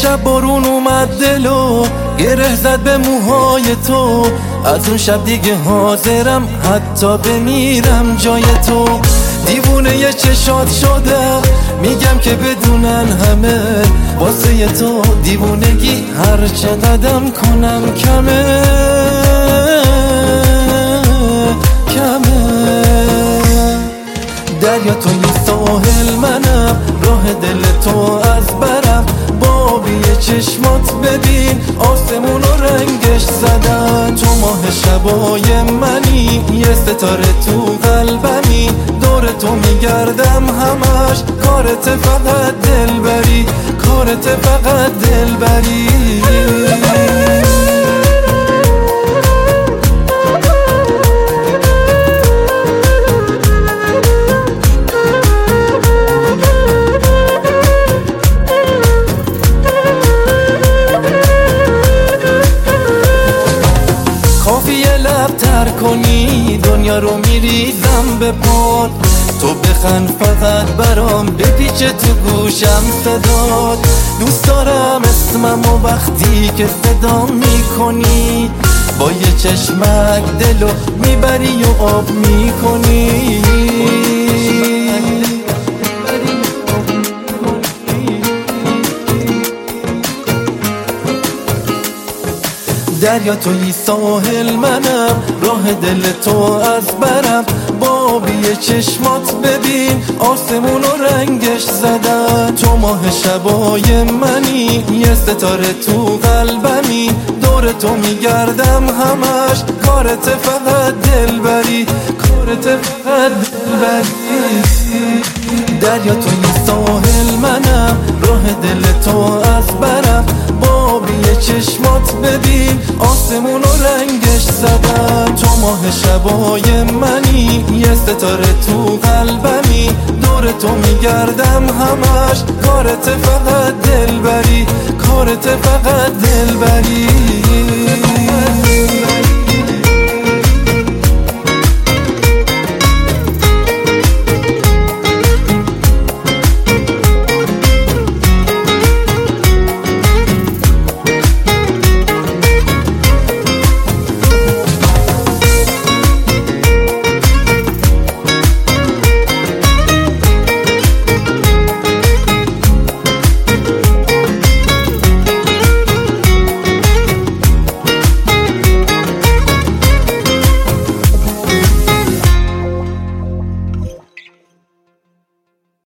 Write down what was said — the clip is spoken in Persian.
شب بارون اومد دلو گره زد به موهای تو، از اون شب دیگه حاضرم حتی بمیرم جای تو. دیوونه ی چشات شدم، میگم که بدونن همه واسه تو دیوونگی هر چه قدم کنم کمه کمه. دریا توی ساحل منم، راه دل تو از برم، بابی چشمات ببین آسمون و رنگش زدن. تو ماه شبای منی، یه ستاره تو قلبمی، دور تو میگردم همش، کارت فقط دلبری، کارت فقط دلبری. کافیه لب تر کنی دنیا رو میریزم به پات، تو بخند فقط برام بپیچه تو گوشم صدات. دوست دارم اسمم و وقتی که صدا میکنی، با یه چشمک دلو میبری و آب میکنی. دریا توی ساحل منم، راه دل تو از برم، بابی چشمات ببین آسمون و رنگش زدن. تو ماه شبای منی، یه ستاره تو قلبمی، دور تو میگردم همش، کارت فقط دلبری، کارت فقط دلبری. دریا توی ساحل منم، راه دل تو از برم، بابی چشمات ببین آسمون و رنگش زدن. تو ماه شبای منی، یه ستاره تو قلبمی، دور تو میگردم همش، کارت فقط دلبری، کارت فقط دلبری.